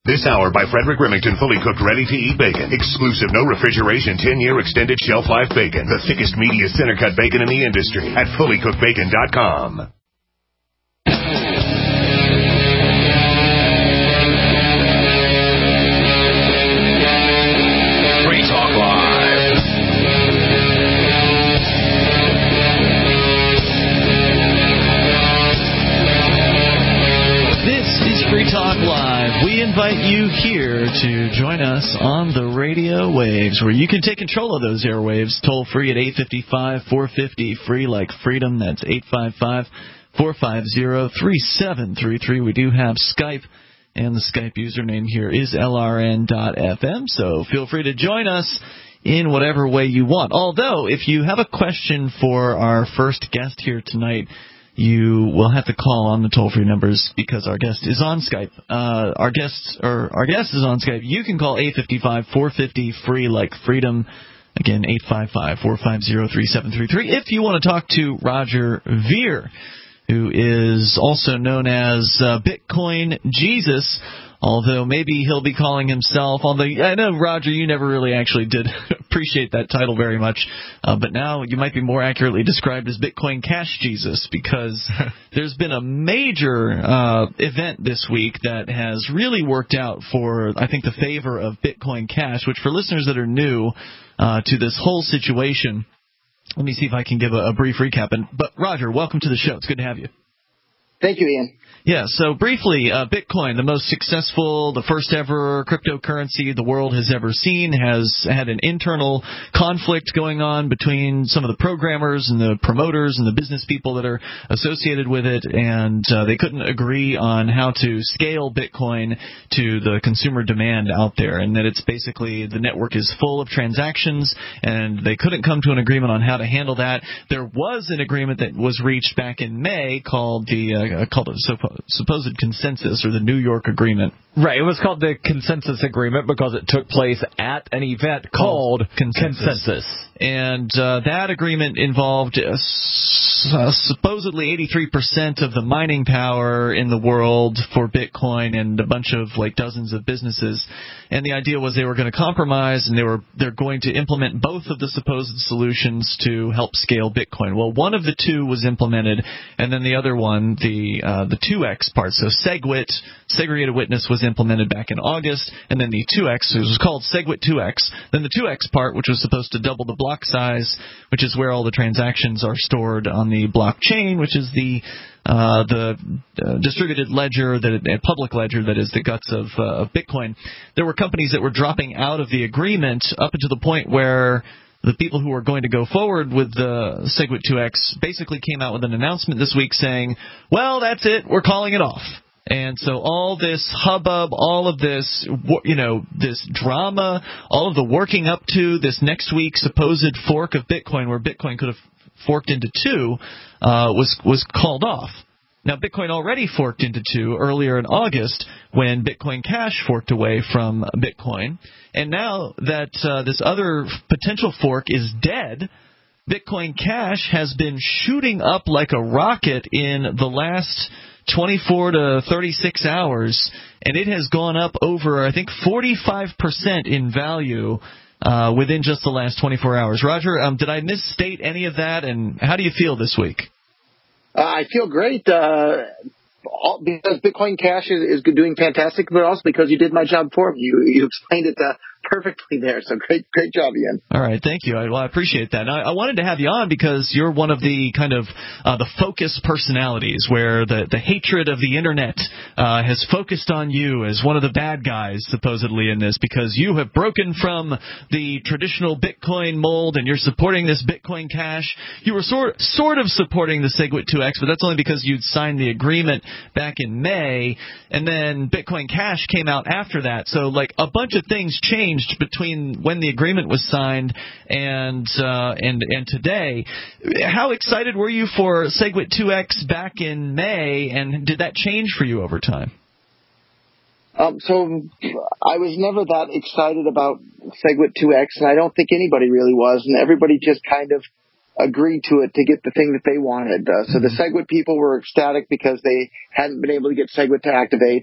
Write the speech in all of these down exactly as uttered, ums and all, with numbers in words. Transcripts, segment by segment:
This hour by Frederick Remington, fully cooked, ready-to-eat bacon. Exclusive, no refrigeration, ten-year extended shelf life bacon. The thickest, meatiest, center-cut bacon in the industry at fully cooked bacon dot com. Free Talk Live. This is Free Talk Live. We invite you here to join us on the radio waves, where you can take control of those airwaves, toll free at eight five five, four five zero, free like freedom. That's eight five five, four five zero, three seven three three. We do have Skype, and the Skype username here is L R N dot F M, so feel free to join us in whatever way you want. Although, if you have a question for our first guest here tonight, you will have to call on the toll-free numbers because our guest is on Skype. Uh, our guest or our guest is on Skype. You can call eight five five, four five zero, free like freedom. Again, eight five five, four five zero, three seven three three. If you want to talk to Roger Ver, who is also known as uh, Bitcoin Jesus, although maybe he'll be calling himself, although I know, Roger, you never really actually did appreciate that title very much, uh, but now you might be more accurately described as Bitcoin Cash Jesus, because there's been a major uh, event this week that has really worked out for, I think, the favor of Bitcoin Cash, which for listeners that are new uh, to this whole situation, let me see if I can give a, a brief recap. And, but, Roger, welcome to the show. It's good to have you. Thank you, Ian. Yeah, so briefly, uh, Bitcoin, the most successful, the first ever cryptocurrency the world has ever seen, has had an internal conflict going on between some of the programmers and the promoters and the business people that are associated with it, and uh, they couldn't agree on how to scale Bitcoin to the consumer demand out there, and that it's basically the network is full of transactions, and they couldn't come to an agreement on how to handle that. There was an agreement that was reached back in May called the uh, called a so supposed consensus, or the New York Agreement. Right. It was called the Consensus Agreement because it took place at an event called Consensus. Consensus. And uh, that agreement involved uh, s- uh, supposedly eighty-three percent of the mining power in the world for Bitcoin, and a bunch of, like, dozens of businesses. And the idea was they were going to compromise, and they were they're going to implement both of the supposed solutions to help scale Bitcoin. Well, one of the two was implemented, and then the other one, the uh, the two X part, so SegWit, Segregated Witness, was implemented back in August, and then the two X, it was called SegWit two X. Then the two X part, which was supposed to double the block size, which is where all the transactions are stored on the blockchain, which is the uh, the uh, distributed ledger, that uh, public ledger that is the guts of, uh, of Bitcoin. There were companies that were dropping out of the agreement up until the point where the people who were going to go forward with the SegWit two X basically came out with an announcement this week saying, well, that's it, we're calling it off. And so all this hubbub, all of this, you know, this drama, all of the working up to this next week supposed fork of Bitcoin, where Bitcoin could have forked into two, uh, was was called off. Now, Bitcoin already forked into two earlier in August when Bitcoin Cash forked away from Bitcoin. And now that uh, this other potential fork is dead, Bitcoin Cash has been shooting up like a rocket in the last twenty-four to thirty-six hours, and it has gone up over, I think, forty-five percent in value uh, within just the last twenty-four hours. Roger, um, did I misstate any of that, and how do you feel this week? Uh, I feel great uh, all, because Bitcoin Cash is, is doing fantastic, but also because you did my job for me. You, you explained it uh, perfectly there, so great great job, Ian. All right, thank you. I, well, I appreciate that. Now, I wanted to have you on because you're one of the kind of uh, the focus personalities where the, the hatred of the Internet uh, has focused on you as one of the bad guys, supposedly, in this, because you have broken from the traditional Bitcoin mold and you're supporting this Bitcoin Cash. You were sort, sort of supporting the SegWit two X, but that's only because you'd signed the agreement back in May, and then Bitcoin Cash came out after that. So, like, a bunch of things changed between when the agreement was signed and uh, and and today. How excited were you for SegWit two X back in May, and did that change for you over time? Um, so I was never that excited about SegWit two X, and I don't think anybody really was, and everybody just kind of agreed to it to get the thing that they wanted. Uh, so the SegWit people were ecstatic because they hadn't been able to get SegWit to activate.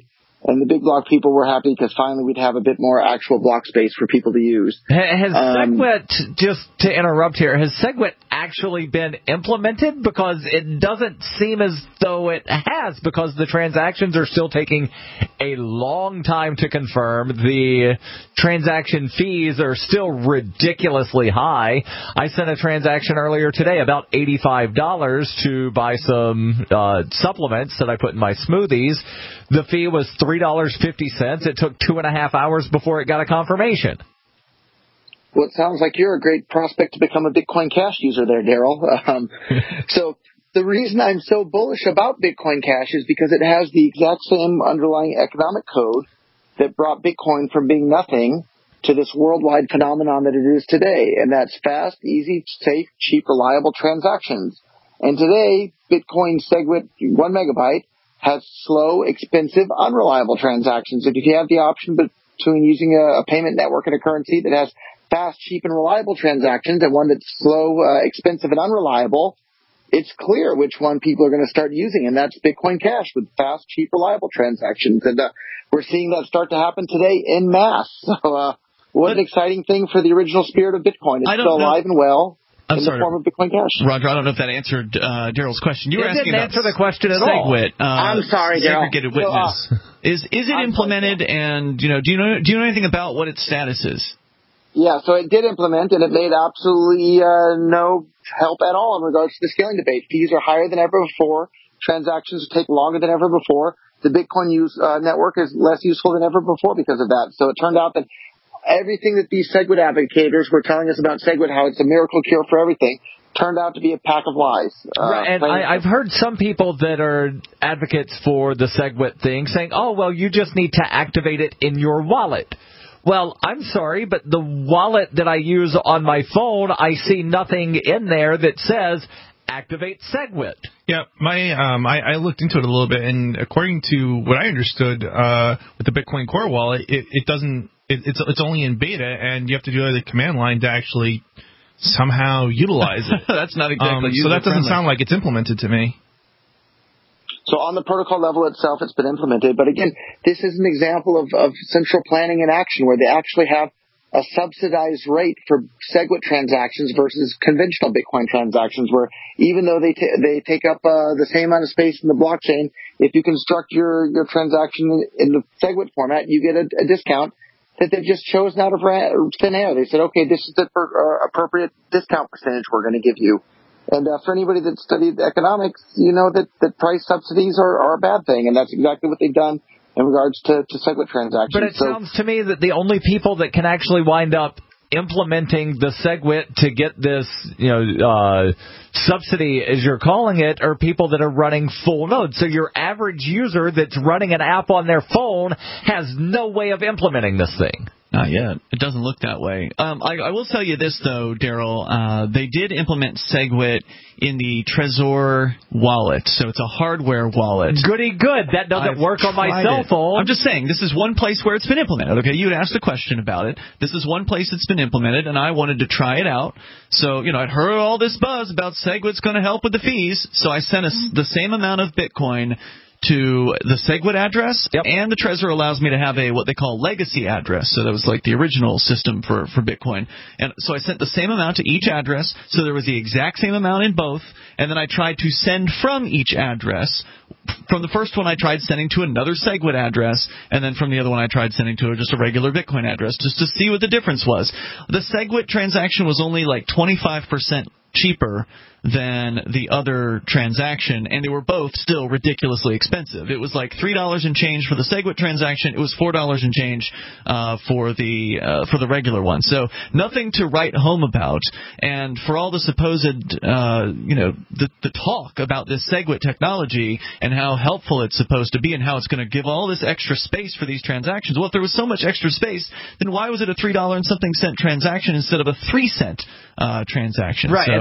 And the big block people were happy because finally we'd have a bit more actual block space for people to use. Has um, SegWit, just to interrupt here, has SegWit actually been implemented? Because it doesn't seem as though it has, because the transactions are still taking a long time to confirm. The transaction fees are still ridiculously high. I sent a transaction earlier today, about eighty-five dollars, to buy some uh, supplements that I put in my smoothies. The fee was three dollars and fifty cents. It took two and a half hours before it got a confirmation. Well, it sounds like you're a great prospect to become a Bitcoin Cash user there, Daryl. Um, so the reason I'm so bullish about Bitcoin Cash is because it has the exact same underlying economic code that brought Bitcoin from being nothing to this worldwide phenomenon that it is today. And that's fast, easy, safe, cheap, reliable transactions. And today, Bitcoin SegWit one megabyte has slow, expensive, unreliable transactions. And if you have the option between using a, a payment network and a currency that has fast, cheap, and reliable transactions and one that's slow, uh, expensive, and unreliable, it's clear which one people are going to start using, and that's Bitcoin Cash with fast, cheap, reliable transactions. And uh, we're seeing that start to happen today en masse. So uh, what an exciting thing for the original spirit of Bitcoin. It's still alive and well. I'm in sorry, the form of Bitcoin Cash. Roger, I don't know if that answered uh, Daryl's question. You were it asking didn't about answer the question at all. SegWit, uh, I'm sorry, Daryl. segregated So, uh, witness. is is it I'm implemented? sorry, and you know, do you know do you know anything about what its status is? Yeah, so it did implement, and it made absolutely uh, no help at all in regards to the scaling debate. Fees are higher than ever before. Transactions take longer than ever before. The Bitcoin use uh, network is less useful than ever before because of that. So it turned out that everything that these SegWit advocators were telling us about SegWit, how it's a miracle cure for everything, turned out to be a pack of lies. Uh, right, and I, I've heard some people that are advocates for the SegWit thing saying, oh, well, you just need to activate it in your wallet. Well, I'm sorry, but the wallet that I use on my phone, I see nothing in there that says activate SegWit. Yeah, my um, I, I looked into it a little bit, and according to what I understood, uh, with the Bitcoin Core wallet, it, it doesn't. It, it's it's only in beta, and you have to do the command line to actually somehow utilize it. That's not exactly um, so that doesn't friendly. sound like it's implemented to me. So on the protocol level itself, it's been implemented. But again, this is an example of, of central planning in action where they actually have a subsidized rate for SegWit transactions versus conventional Bitcoin transactions, where even though they t- they take up uh, the same amount of space in the blockchain, if you construct your, your transaction in the SegWit format, you get a, a discount that they've just chosen out of thin air. They said, okay, this is the per, uh, appropriate discount percentage we're going to give you. And uh, for anybody that studied economics, you know that, that price subsidies are, are a bad thing, and that's exactly what they've done in regards to, to SegWit transactions. But it so, sounds to me that the only people that can actually wind up implementing the SegWit to get this, you know, uh, subsidy, as you're calling it, are people that are running full nodes. So your average user that's running an app on their phone has no way of implementing this thing. Not yet. It doesn't look that way. Um, I, I will tell you this, though, Daryl. Uh, they did implement SegWit in the Trezor wallet, so it's a hardware wallet. Goody good. That doesn't I've work on my cell it. phone. I'm just saying, this is one place where it's been implemented. Okay, you had asked a question about it. This is one place it's been implemented, and I wanted to try it out. So, you know, I'd heard all this buzz about SegWit's going to help with the fees, so I sent a, the same amount of Bitcoin to the SegWit address, yep. and the Trezor allows me to have a what they call legacy address. So that was like the original system for, for Bitcoin. And so I sent the same amount to each address, so there was the exact same amount in both, and then I tried to send from each address. From the first one, I tried sending to another SegWit address, and then from the other one, I tried sending to just a regular Bitcoin address, just to see what the difference was. The SegWit transaction was only like twenty-five percent cheaper than the other transaction, and they were both still ridiculously expensive. It was like three dollars and change for the SegWit transaction. It was four dollars and change uh, for the uh, for the regular one. So nothing to write home about. And for all the supposed, uh, you know, the, the talk about this SegWit technology and how helpful it's supposed to be and how it's going to give all this extra space for these transactions. Well, if there was so much extra space, then why was it a three dollars and something cent transaction instead of a three cent uh, transaction? Right, so, and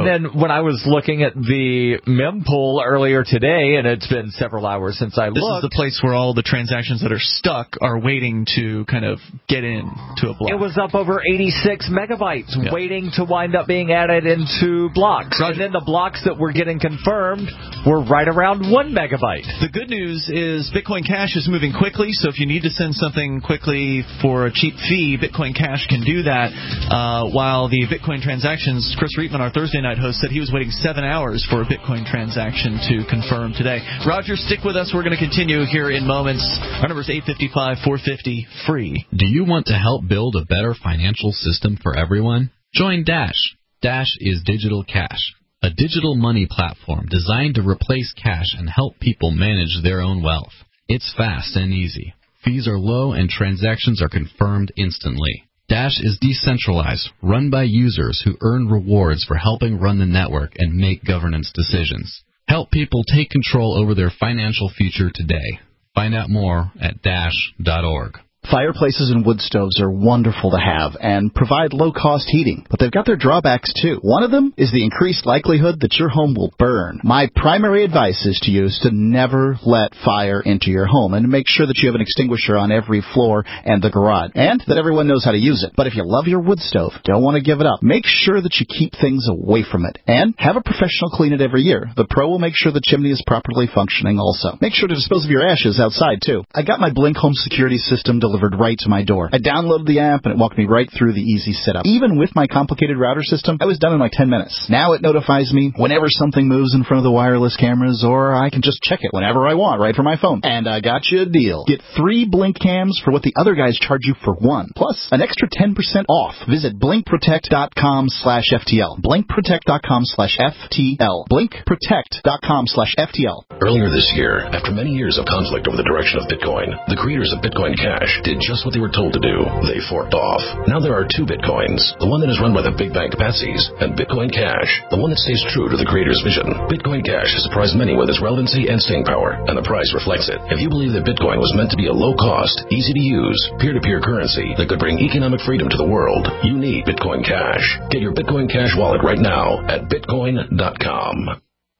And then when I was looking at the mempool earlier today, and it's been several hours since I this looked. This is the place where all the transactions that are stuck are waiting to kind of get in to a block. It was up over eighty-six megabytes yeah. waiting to wind up being added into blocks. Roger. And then the blocks that were getting confirmed were right around one megabyte. The good news is Bitcoin Cash is moving quickly, so if you need to send something quickly for a cheap fee, Bitcoin Cash can do that. Uh, while the Bitcoin transactions, Chris Reitman, our Thursday night host, said he was waiting seven hours for a Bitcoin transaction to confirm today. Roger, stick with us. We're going to continue here in moments. Our number is eight five five, four five zero, free. Do you want to help build a better financial system for everyone? Join Dash. Dash is Digital Cash, a digital money platform designed to replace cash and help people manage their own wealth. It's fast and easy. Fees are low and transactions are confirmed instantly. Dash is decentralized, run by users who earn rewards for helping run the network and make governance decisions. Help people take control over their financial future today. Find out more at dash dot org. Fireplaces and wood stoves are wonderful to have and provide low-cost heating, but they've got their drawbacks too. One of them is the increased likelihood that your home will burn. My primary advice is to you is to never let fire into your home and to make sure that you have an extinguisher on every floor and the garage, and that everyone knows how to use it. But if you love your wood stove, don't want to give it up, make sure that you keep things away from it, and have a professional clean it every year. The pro will make sure the chimney is properly functioning also. Make sure to dispose of your ashes outside too. I got my Blink Home security system delivered delivered right to my door. I downloaded the app and it walked me right through the easy setup. Even with my complicated router system, I was done in like ten minutes. Now it notifies me whenever something moves in front of the wireless cameras, or I can just check it whenever I want right from my phone. And I got you a deal. Get three Blink cams for what the other guys charge you for one, plus an extra ten percent off. Visit blink protect dot com slash F T L. blink protect dot com slash F T L. blink protect dot com slash F T L. Earlier this year, after many years of conflict over the direction of Bitcoin, the creators of Bitcoin Cash did just what they were told to do. They forked off. Now there are two Bitcoins, the one that is run by the big bank patsies, and Bitcoin Cash, the one that stays true to the creator's vision. Bitcoin Cash has surprised many with its relevancy and staying power, and the price reflects it. If you believe that Bitcoin was meant to be a low-cost, easy-to-use, peer-to-peer currency that could bring economic freedom to the world, you need Bitcoin Cash. Get your Bitcoin Cash wallet right now at bitcoin dot com.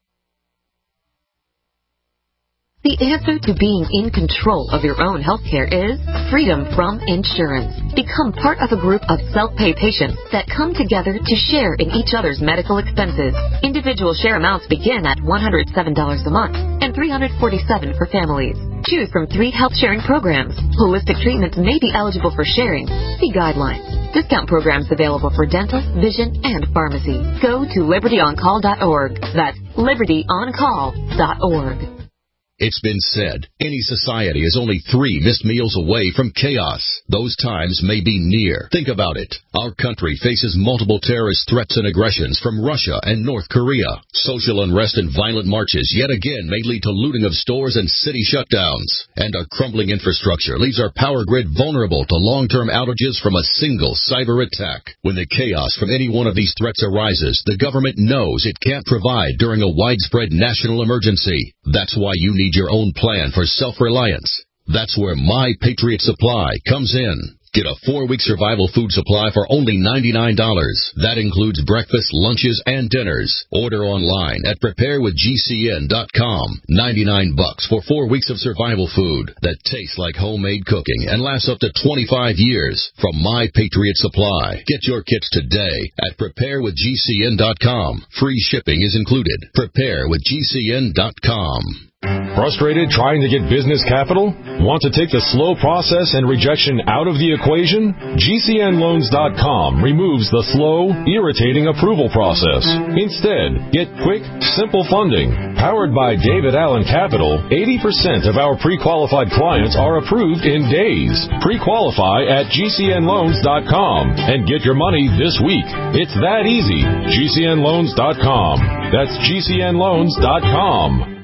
The answer to being in control of your own healthcare is freedom from insurance. Become part of a group of self-pay patients that come together to share in each other's medical expenses. Individual share amounts begin at one hundred seven dollars a month and three hundred forty-seven dollars for families. Choose from three health sharing programs. Holistic treatments may be eligible for sharing. See guidelines. Discount programs available for dental, vision, and pharmacy. Go to liberty on call dot org. That's liberty on call dot org. It's been said, any society is only three missed meals away from chaos. Those times may be near. Think about it. Our country faces multiple terrorist threats and aggressions from Russia and North Korea. Social unrest and violent marches yet again may lead to looting of stores and city shutdowns. And our crumbling infrastructure leaves our power grid vulnerable to long-term outages from a single cyber attack. When the chaos from any one of these threats arises, the government knows it can't provide during a widespread national emergency. That's why you need your own plan for self-reliance. That's where My Patriot Supply comes in. Get a four-week survival food supply for only ninety-nine dollars. That includes breakfast, lunches, and dinners. Order online at prepare with G C N dot com. ninety-nine bucks for four weeks of survival food that tastes like homemade cooking and lasts up to twenty-five years from My Patriot Supply. Get your kits today at prepare with G C N dot com. Free shipping is included. prepare with G C N dot com. Frustrated trying to get business capital? Want to take the slow process and rejection out of the equation? G C N loans dot com removes the slow, irritating approval process. Instead, get quick, simple funding. Powered by David Allen Capital, eighty percent of our pre-qualified clients are approved in days. Pre-qualify at G C N loans dot com and get your money this week. It's that easy. G C N loans dot com. That's G C N loans dot com.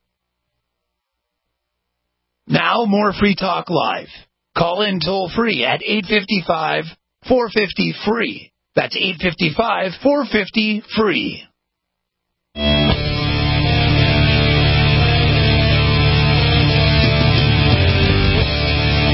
Now, more Free Talk Live. Call in toll-free at eight five five, four five zero, free. That's eight five five, four five zero, free. Free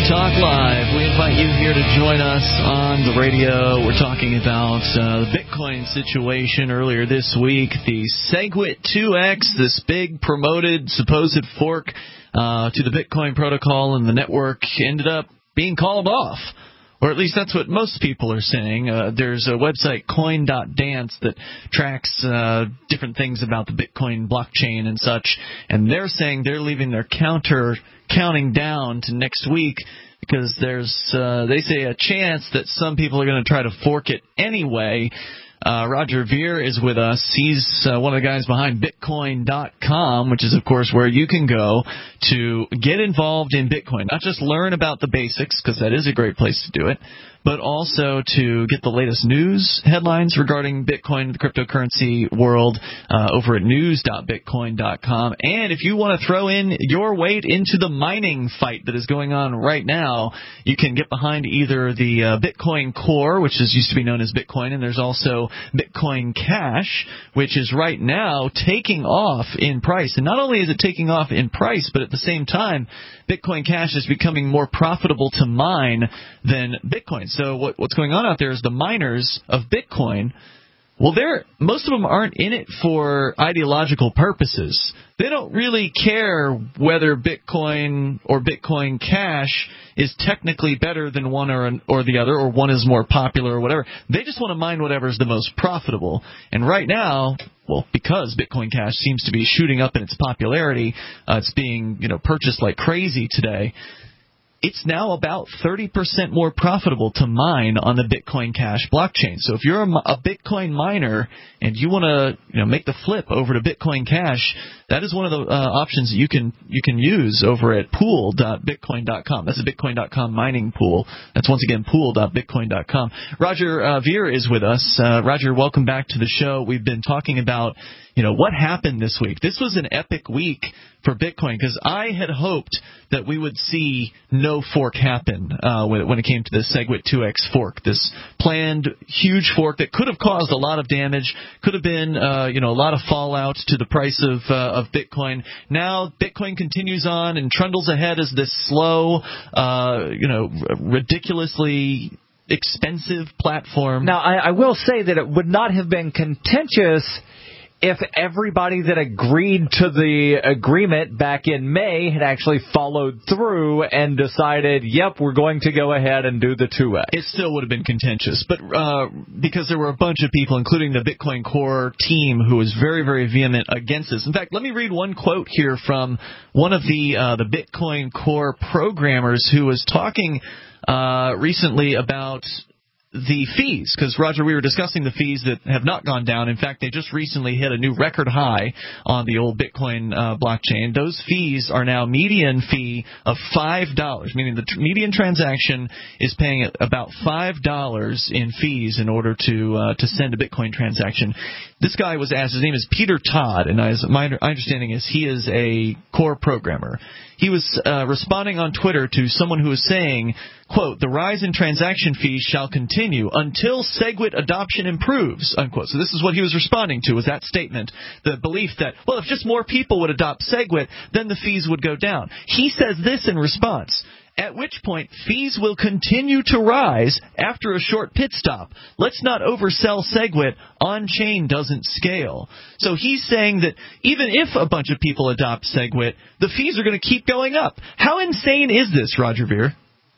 Talk Live. We invite you here to join us on the radio. We're talking about uh, the Bitcoin situation earlier this week. The SegWit two X, this big promoted supposed fork uh, to the Bitcoin protocol and the network, ended up being called off. Or at least that's what most people are saying. Uh, there's a website, coin dot dance, that tracks uh, different things about the Bitcoin blockchain and such, and they're saying they're leaving their counter counting down to next week because there's, uh, they say, a chance that some people are going to try to fork it anyway. Uh, Roger Ver is with us. He's uh, one of the guys behind Bitcoin dot com, which is, of course, where you can go to get involved in Bitcoin. Not just learn about the basics, because that is a great place to do it, but also to get the latest news headlines regarding Bitcoin, the cryptocurrency world, uh, over at news dot bitcoin dot com. And if you want to throw in your weight into the mining fight that is going on right now, you can get behind either the uh, Bitcoin Core, which is used to be known as Bitcoin, and there's also Bitcoin Cash, which is right now taking off in price. And not only is it taking off in price, but at the same time, Bitcoin Cash is becoming more profitable to mine than Bitcoin. So what, what's going on out there is the miners of Bitcoin, well, they're, most of them aren't in it for ideological purposes. They don't really care whether Bitcoin or Bitcoin Cash is technically better than one or, or the other, or one is more popular or whatever. They just want to mine whatever's the most profitable. And right now, well, because Bitcoin Cash seems to be shooting up in its popularity, uh, it's being, you know, purchased like crazy today. It's now about thirty percent more profitable to mine on the Bitcoin Cash blockchain. So if you're a, a Bitcoin miner and you want to, you know, make the flip over to Bitcoin Cash, that is one of the uh, options that you can you can use over at pool dot bitcoin dot com. That's a bitcoin dot com mining pool. That's once again pool dot bitcoin dot com. Roger uh, Ver is with us. Uh, Roger, welcome back to the show. We've been talking about, you know, what happened this week. This was an epic week for Bitcoin because I had hoped that we would see no fork happen uh, when, when it came to the SegWit two X fork, this planned huge fork that could have caused a lot of damage, could have been uh, you know, a lot of fallout to the price of uh, of Bitcoin. Now Bitcoin continues on and trundles ahead as this slow, uh, you know, ridiculously expensive platform. Now, I, I will say that it would not have been contentious if everybody that agreed to the agreement back in May had actually followed through and decided, yep, we're going to go ahead and do the two X. It still would have been contentious, but uh, because there were a bunch of people, including the Bitcoin Core team, who was very, very vehement against this. In fact, let me read one quote here from one of the uh, the Bitcoin Core programmers who was talking uh, recently about the fees, because, Roger, we were discussing the fees that have not gone down. In fact, they just recently hit a new record high on the old Bitcoin uh, blockchain. Those fees are now median fee of five dollars, meaning the tr- median transaction is paying about five dollars in fees in order to uh, to send a Bitcoin transaction. This guy was asked, his name is Peter Todd, and I, my understanding is he is a core programmer. He was uh, responding on Twitter to someone who was saying, quote, the rise in transaction fees shall continue until SegWit adoption improves, unquote. So this is what he was responding to, was that statement, the belief that, well, if just more people would adopt SegWit, then the fees would go down. He says this in response, at which point fees will continue to rise after a short pit stop. Let's not oversell SegWit. On-chain doesn't scale. So he's saying that even if a bunch of people adopt SegWit, the fees are going to keep going up. How insane is this, Roger Ver?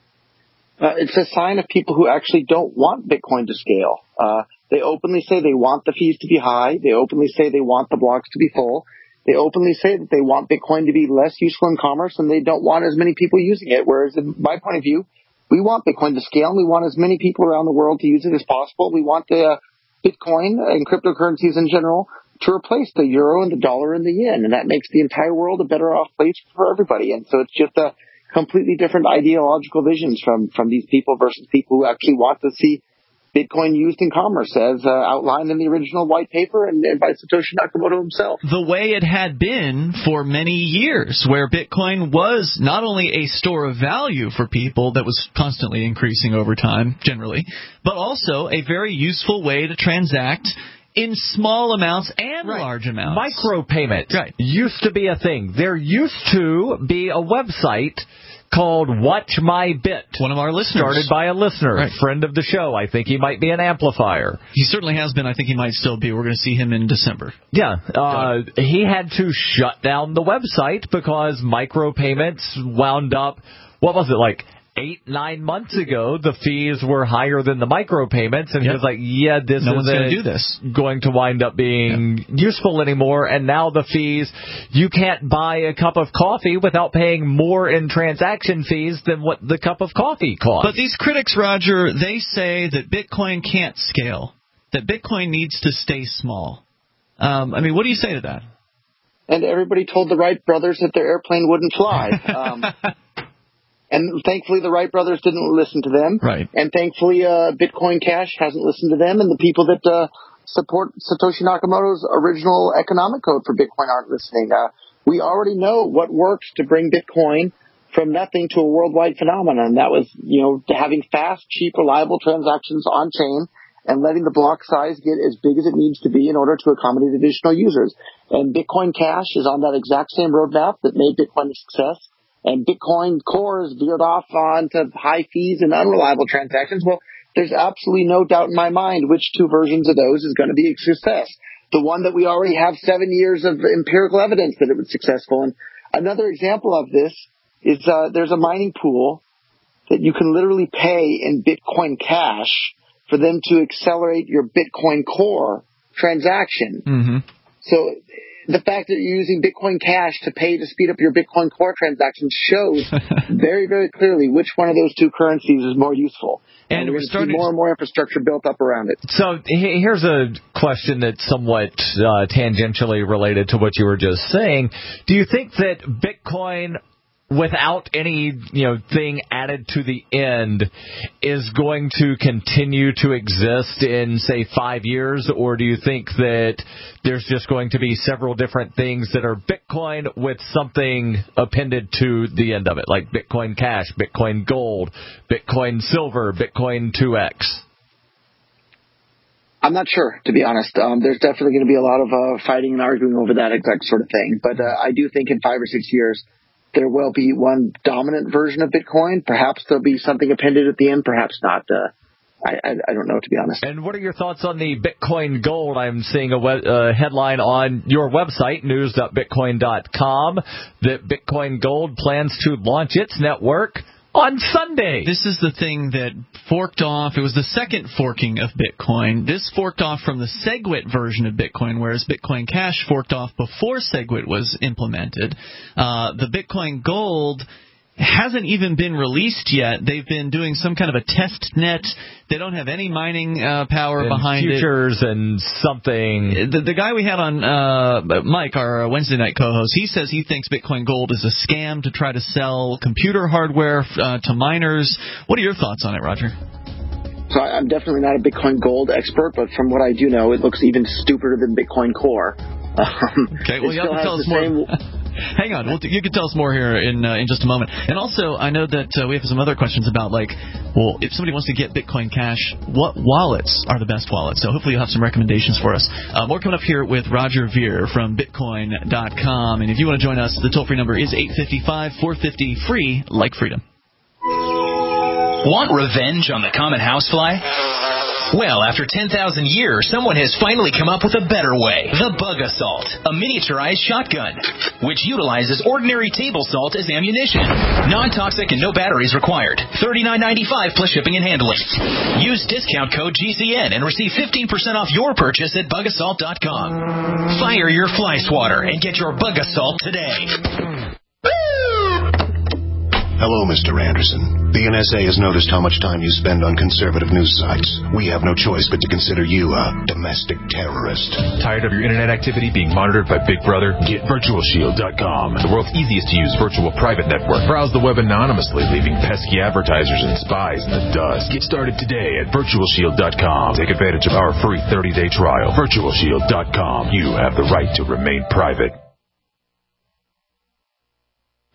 Uh, it's a sign of people who actually don't want Bitcoin to scale. Uh, they openly say they want the fees to be high. They openly say they want the blocks to be full. They openly say that they want Bitcoin to be less useful in commerce, and they don't want as many people using it. Whereas, in my point of view, we want Bitcoin to scale, and we want as many people around the world to use it as possible. We want the uh, Bitcoin and cryptocurrencies in general to replace the euro and the dollar and the yen, and that makes the entire world a better off place for everybody. And so it's just a completely different ideological visions from, from these people versus people who actually want to see Bitcoin used in commerce as uh, outlined in the original white paper and, and by Satoshi Nakamoto himself. The way it had been for many years, where Bitcoin was not only a store of value for people that was constantly increasing over time, generally, but also a very useful way to transact in small amounts and right. large amounts. Micropayment right. used to be a thing. There used to be a website called Watch My Bit. One of our listeners. Started by a listener, right. friend of the show. I think he might be an amplifier. He certainly has been. I think he might still be. We're going to see him in December. Yeah. Uh, he had to shut down the website because micropayments wound up, what was it, like eight, nine months ago, the fees were higher than the micropayments, and yep. he was like, yeah, this no isn't one's gonna do this. going to wind up being yep. useful anymore, and now the fees, you can't buy a cup of coffee without paying more in transaction fees than what the cup of coffee costs. But these critics, Roger, they say that Bitcoin can't scale, that Bitcoin needs to stay small. Um, I mean, what do you say to that? And everybody told the Wright brothers that their airplane wouldn't fly. Um And thankfully, the Wright brothers didn't listen to them. Right. And thankfully, uh, Bitcoin Cash hasn't listened to them. And the people that uh, support Satoshi Nakamoto's original economic code for Bitcoin aren't listening. Uh, we already know what works to bring Bitcoin from nothing to a worldwide phenomenon. That was, you know, having fast, cheap, reliable transactions on chain and letting the block size get as big as it needs to be in order to accommodate additional users. And Bitcoin Cash is on that exact same roadmap that made Bitcoin a success. And Bitcoin Core has veered off onto high fees and unreliable transactions. Well, there's absolutely no doubt in my mind which two versions of those is going to be a success. The one that we already have seven years of empirical evidence that it was successful. And another example of this is uh, there's a mining pool that you can literally pay in Bitcoin Cash for them to accelerate your Bitcoin Core transaction. Mm-hmm. So the fact that you're using Bitcoin Cash to pay to speed up your Bitcoin Core transactions shows very, very clearly which one of those two currencies is more useful. And, and we're, we're starting to see more and more infrastructure built up around it. So here's a question that's somewhat uh, tangentially related to what you were just saying. Do you think that Bitcoin, without any, you know, thing added to the end, is going to continue to exist in, say, five years? Or do you think that there's just going to be several different things that are Bitcoin with something appended to the end of it, like Bitcoin Cash, Bitcoin Gold, Bitcoin Silver, Bitcoin two X? I'm not sure, to be honest. Um, there's definitely going to be a lot of uh, fighting and arguing over that exact sort of thing. But uh, I do think in five or six years, there will be one dominant version of Bitcoin. Perhaps there'll be something appended at the end, perhaps not. Uh, I, I, I don't know, to be honest. And what are your thoughts on the Bitcoin Gold? I'm seeing a web, uh, headline on your website, news dot bitcoin dot com, that Bitcoin Gold plans to launch its network on Sunday. This is the thing that forked off. It was the second forking of Bitcoin. This forked off from the SegWit version of Bitcoin, whereas Bitcoin Cash forked off before SegWit was implemented. Uh, the Bitcoin Gold hasn't even been released yet. They've been doing some kind of a test net. They don't have any mining uh, power and behind futures it. and something. The, the guy we had on, uh, Mike, our Wednesday night co-host, he says he thinks Bitcoin Gold is a scam to try to sell computer hardware uh, to miners. What are your thoughts on it, Roger? So I'm definitely not a Bitcoin Gold expert, but from what I do know, it looks even stupider than Bitcoin Core. Um, okay, well, you have to tell us more. Same... Hang on, we'll, you can tell us more here in uh, in just a moment. And also, I know that uh, we have some other questions about, like, well, if somebody wants to get Bitcoin Cash, what wallets are the best wallets? So hopefully you'll have some recommendations for us. Uh, more coming up here with Roger Ver from bitcoin dot com. And if you want to join us, the toll-free number is eight five five, four five zero, free, like freedom. Want revenge on the common housefly? Well, after ten thousand years, someone has finally come up with a better way. The Bug Assault, a miniaturized shotgun, which utilizes ordinary table salt as ammunition. Non-toxic and no batteries required. thirty-nine ninety-five plus shipping and handling. Use discount code G C N and receive fifteen percent off your purchase at bug assault dot com. Fire your fly swatter and get your Bug Assault today. Hello, Mister Anderson. The N S A has noticed how much time you spend on conservative news sites. We have no choice but to consider you a domestic terrorist. Tired of your internet activity being monitored by Big Brother? Get virtual shield dot com, the world's easiest to use virtual private network. Browse the web anonymously, leaving pesky advertisers and spies in the dust. Get started today at virtual shield dot com. Take advantage of our free thirty-day trial. virtual shield dot com. You have the right to remain private.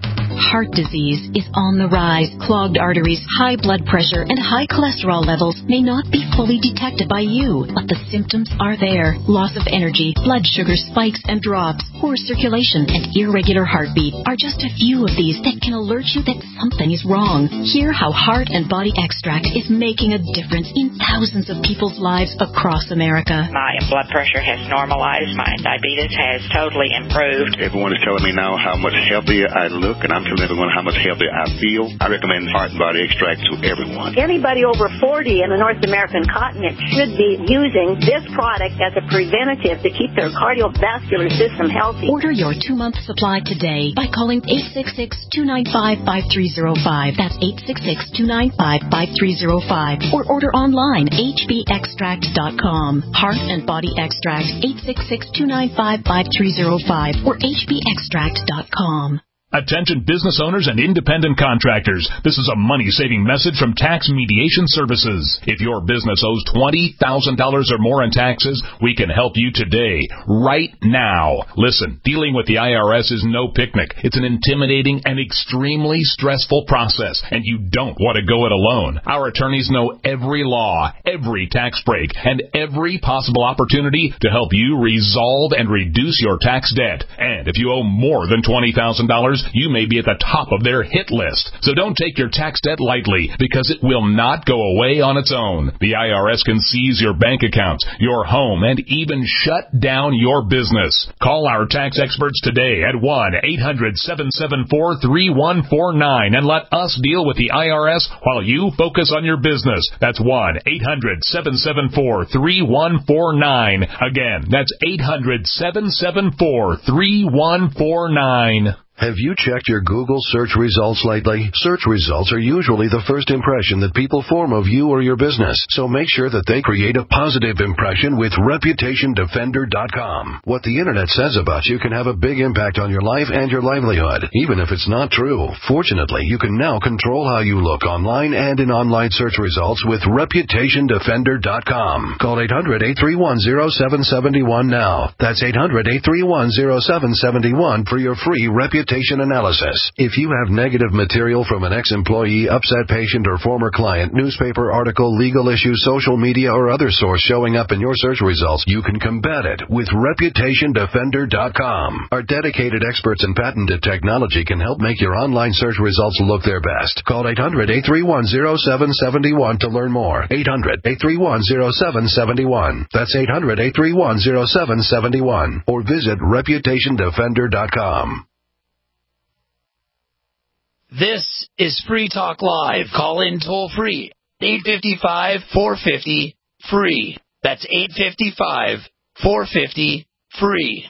heart disease is on the rise. Clogged arteries, high blood pressure, and high cholesterol levels may not be fully detected by you, but the symptoms are there. Loss of energy, blood sugar spikes and drops, poor circulation, and irregular heartbeat are just a few of these that can alert you that something is wrong. Hear how Heart and Body Extract is making a difference in thousands of people's lives across America. My blood pressure has normalized. My diabetes has totally improved. Everyone is telling me now how much healthier I look, and I'm telling everyone how much healthier I feel. I recommend Heart and Body Extract to everyone. Anybody over forty in the North American continent should be using this product as a preventative to keep their cardiovascular system healthy. Order your two-month supply today by calling eight six six, two nine five, five three zero five. That's eight six six, two nine five, five three zero five. Or order online, h b extract dot com. Heart and Body Extract, eight six six, two nine five, five three zero five or h b extract dot com. Attention business owners and independent contractors. This is a money-saving message from Tax Mediation Services. If your business owes twenty thousand dollars or more in taxes, we can help you today, right now. Listen, dealing with the I R S is no picnic. It's an intimidating and extremely stressful process, and you don't want to go it alone. Our attorneys know every law, every tax break, and every possible opportunity to help you resolve and reduce your tax debt. And if you owe more than twenty thousand dollars, you may be at the top of their hit list. So don't take your tax debt lightly, because it will not go away on its own. The I R S can seize your bank accounts, your home, and even shut down your business. Call our tax experts today at one eight hundred, seven seven four, three one four nine and let us deal with the I R S while you focus on your business. That's one eight hundred, seven seven four, three one four nine. Again, that's eight hundred, seven seven four, three one four nine. Have you checked your Google search results lately? Search results are usually the first impression that people form of you or your business, so make sure that they create a positive impression with reputation defender dot com. What the Internet says about you can have a big impact on your life and your livelihood, even if it's not true. Fortunately, you can now control how you look online and in online search results with reputation defender dot com. Call eight hundred, eight three one, zero seven seven one now. That's eight hundred, eight three one, zero seven seven one for your free reputation analysis. If you have negative material from an ex-employee, upset patient, or former client, newspaper article, legal issue, social media, or other source showing up in your search results, you can combat it with reputation defender dot com. Our dedicated experts in patented technology can help make your online search results look their best. Call eight hundred, eight three one, zero seven seven one to learn more. eight hundred, eight three one, zero seven seven one. That's eight hundred, eight three one, zero seven seven one. Or visit reputation defender dot com. This is Free Talk Live. Call in toll free. eight five five, four five zero, free. That's eight five five, four five zero, free.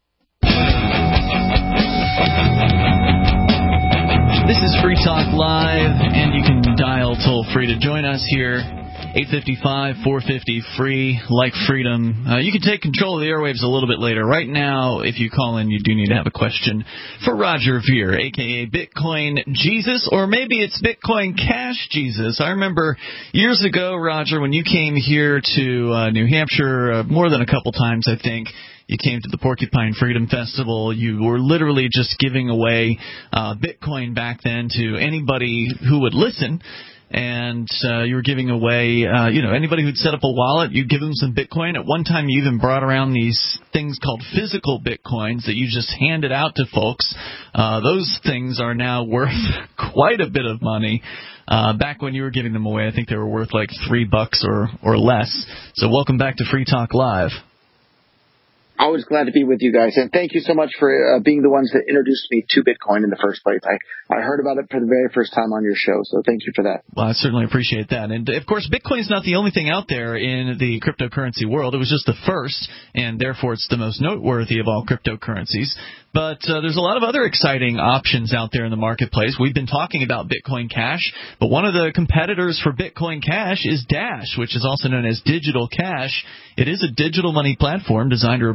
This is Free Talk Live, and you can dial toll free to join us here. eight five five, four five zero, free, like freedom. Uh, you can take control of the airwaves a little bit later. Right now, if you call in, you do need to have a question for Roger Ver, a k a. Bitcoin Jesus, or maybe it's Bitcoin Cash Jesus. I remember years ago, Roger, when you came here to uh, New Hampshire, uh, more than a couple times, I think, you came to the Porcupine Freedom Festival. You were literally just giving away uh, Bitcoin back then to anybody who would listen. And uh, you were giving away, uh, you know, anybody who'd set up a wallet, you'd give them some Bitcoin. At one time, you even brought around these things called physical Bitcoins that you just handed out to folks. Uh, those things are now worth quite a bit of money. Uh, back when you were giving them away, I think they were worth like three bucks or, or less. So welcome back to Free Talk Live. Always glad to be with you guys, and thank you so much for uh, being the ones that introduced me to Bitcoin in the first place. I, I heard about it for the very first time on your show, so thank you for that. Well, I certainly appreciate that. And, of course, Bitcoin is not the only thing out there in the cryptocurrency world. It was just the first, and therefore it's the most noteworthy of all cryptocurrencies. But uh, there's a lot of other exciting options out there in the marketplace. We've been talking about Bitcoin Cash, but one of the competitors for Bitcoin Cash is Dash, which is also known as Digital Cash. It is a digital money platform designed to replace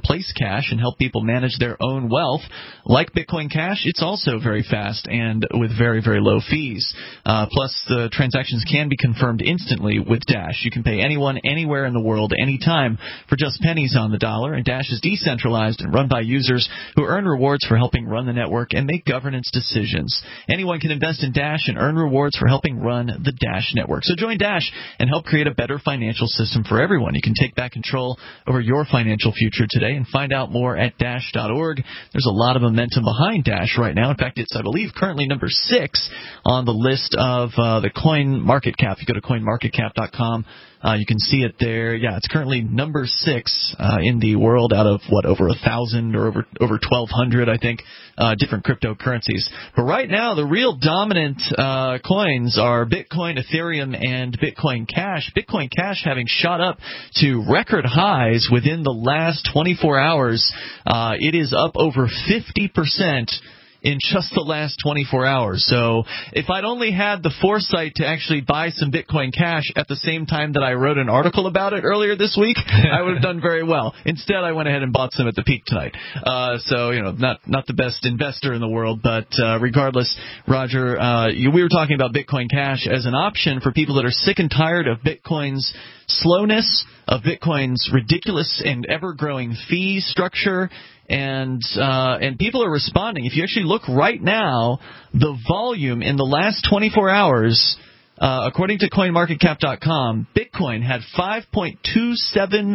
replace cash and help people manage their own wealth. Like Bitcoin Cash, it's also very fast and with very, very low fees. Uh, plus, the transactions can be confirmed instantly with Dash. You can pay anyone, anywhere in the world, anytime for just pennies on the dollar. And Dash is decentralized and run by users who earn rewards for helping run the network and make governance decisions. Anyone can invest in Dash and earn rewards for helping run the Dash network. So join Dash and help create a better financial system for everyone. You can take back control over your financial future today and find out more at dash dot org. There's a lot of momentum behind Dash right now. In fact, it's, I believe, currently number six on the list of uh, the Coin Market Cap. If you go to coin market cap dot com, Uh, you can see it there. Yeah, it's currently number six uh, in the world out of, what, over a thousand or over over twelve hundred, I think, uh, different cryptocurrencies. But right now, the real dominant uh, coins are Bitcoin, Ethereum, and Bitcoin Cash. Bitcoin Cash having shot up to record highs within the last twenty-four hours. Uh, it is up over fifty percent in just the last twenty-four hours. So if I'd only had the foresight to actually buy some Bitcoin Cash at the same time that I wrote an article about it earlier this week, I would have done very well. Instead, I went ahead and bought some at the peak tonight. Uh, so, you know, not not the best investor in the world, but uh, regardless, Roger, uh, you, we were talking about Bitcoin Cash as an option for people that are sick and tired of Bitcoin's slowness, of Bitcoin's ridiculous and ever-growing fee structure, and uh, and people are responding. If you actually look right now, the volume in the last twenty-four hours, uh, according to coin market cap dot com, Bitcoin had five point two seven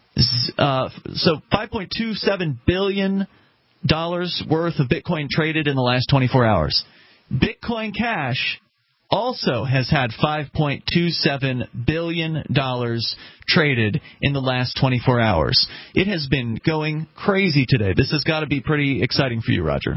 uh, so five point two seven billion dollars worth of Bitcoin traded in the last twenty-four hours. Bitcoin Cash also has had five point two seven billion dollars traded in the last twenty-four hours. It has been going crazy today. This has got to be pretty exciting for you, Roger.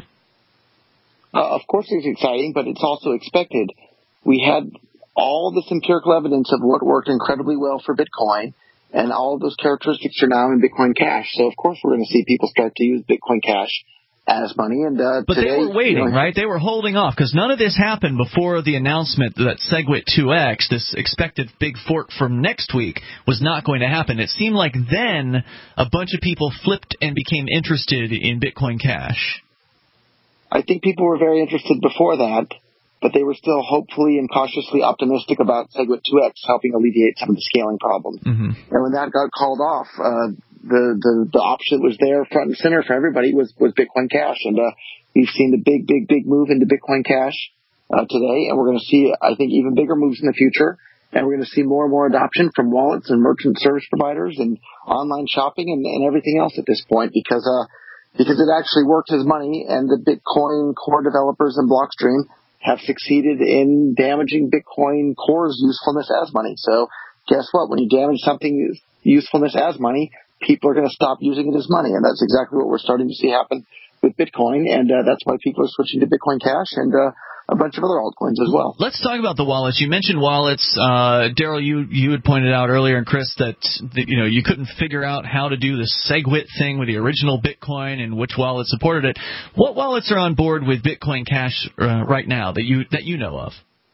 Uh, of course it's exciting, but it's also expected. We had all this empirical evidence of what worked incredibly well for Bitcoin, and all of those characteristics are now in Bitcoin Cash. So, of course, we're going to see people start to use Bitcoin Cash as money. And uh, But today, they were waiting, you know, right? They were holding off because none of this happened before the announcement that SegWit two X, this expected big fork from next week, was not going to happen. It seemed like then a bunch of people flipped and became interested in Bitcoin Cash. I think people were very interested before that, but they were still hopefully and cautiously optimistic about SegWit two X helping alleviate some of the scaling problems. Mm-hmm. And when that got called off, uh, the, the, the option that was there front and center for everybody was, was Bitcoin Cash. And uh, we've seen the big, big, big move into Bitcoin Cash uh, today, and we're going to see, I think, even bigger moves in the future. And we're going to see more and more adoption from wallets and merchant service providers and online shopping and, and everything else at this point because uh, because it actually works as money, and the Bitcoin core developers and Blockstream have succeeded in damaging Bitcoin Core's usefulness as money. So guess what? When you damage something's usefulness as money, people are going to stop using it as money. And that's exactly what we're starting to see happen with Bitcoin. And uh, that's why people are switching to Bitcoin Cash and uh, a bunch of other altcoins as well. Let's talk about the wallets. You mentioned wallets. Uh, Daryl, you, you had pointed out earlier, and Chris, that, that you know you couldn't figure out how to do the SegWit thing with the original Bitcoin and which wallet supported it. What wallets are on board with Bitcoin Cash uh, right now that you that you know of?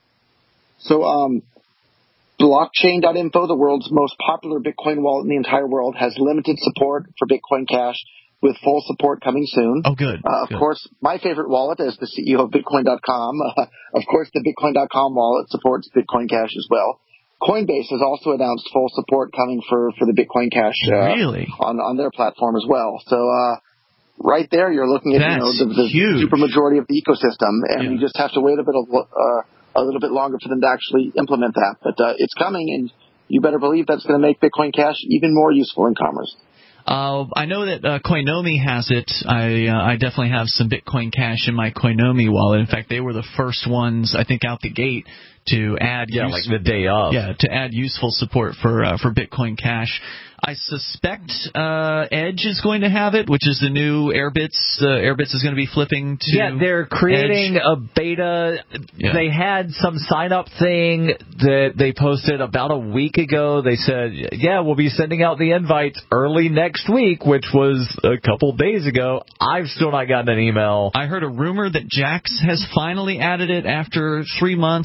So um, blockchain dot info, the world's most popular Bitcoin wallet in the entire world, has limited support for Bitcoin Cash, with full support coming soon. Oh, good. Uh, of good. course, my favorite wallet as the C E O of Bitcoin dot com, uh, of course, the Bitcoin dot com wallet supports Bitcoin Cash as well. Coinbase has also announced full support coming for, for the Bitcoin Cash uh, really? on, on their platform as well. So uh, right there, you're looking at That's you know the, the huge. super majority of the ecosystem, and yeah. you just have to wait a bit of, uh, a little bit longer for them to actually implement that. But uh, it's coming, and you better believe that's going to make Bitcoin Cash even more useful in commerce. Uh, I know that uh, Coinomi has it. I uh, I definitely have some Bitcoin Cash in my Coinomi wallet. In fact, they were the first ones, I think, out the gate to add yeah, use- like the day of. Yeah, to add useful support for uh, for Bitcoin Cash. I suspect uh, Edge is going to have it, which is the new Airbits. Uh, Airbits is going to be flipping to Yeah, they're creating Edge. a beta. Yeah. They had some sign-up thing that they posted about a week ago. They said, yeah, we'll be sending out the invites early next week, which was a couple days ago. I've still not gotten an email. I heard a rumor that Jax has finally added it after three months, but they